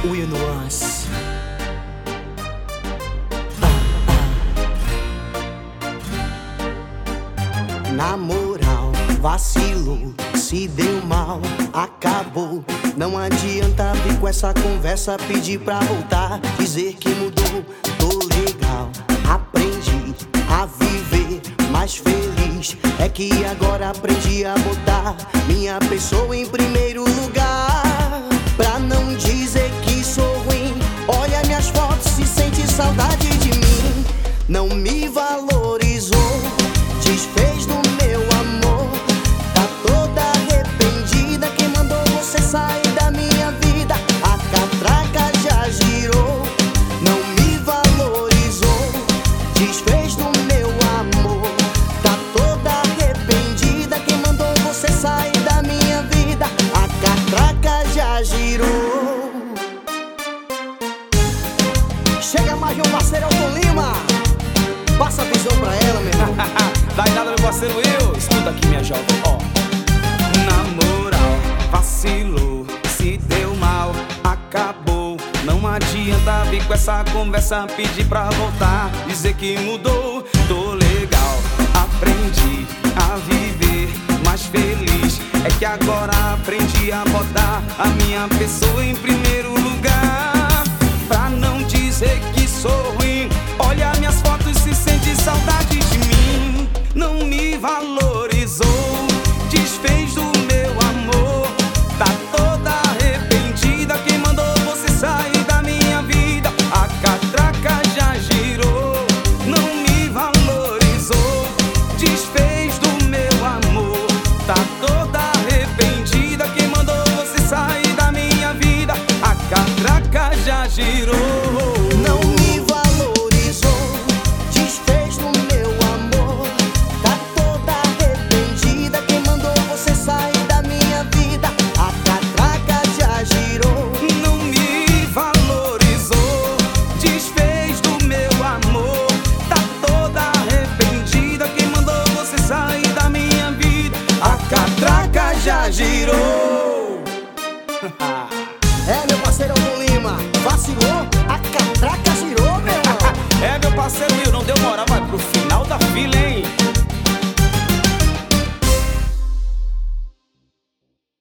Will Nuance. Na moral, vacilou, se deu mal, acabou. Não adianta vir com essa conversa, pedir pra voltar, dizer que mudou, tô legal. Aprendi a viver mais feliz, é que agora aprendi a botar minha pessoa em primeiro lugar. Pra não dizer que sou ruim, olha minhas fotos, se sente saudade de mim. Não me valorizou, desfez do meu amor. Tá toda arrependida, quem mandou você sair da minha vida? A catraca já girou. Não me valorizou, desfez do meu amor. Tá toda arrependida, quem mandou você sair da minha vida? A catraca já girou. Chega mais, meu parceiro Elton Lima. Passa a visão pra ela, meu irmão. Dá nada, meu parceiro Will. Escuta aqui, minha jovem, ó. Na moral, vacilou, se deu mal, acabou. Não adianta vir com essa conversa, pedir pra voltar, dizer que mudou, tô legal. Aprendi a viver mais feliz, é que agora aprendi a botar a minha pessoa em primeiro lugar. Pra não dizer que sou ruim, olha minhas fotos, se sente saudade de mim. Não me valoriza,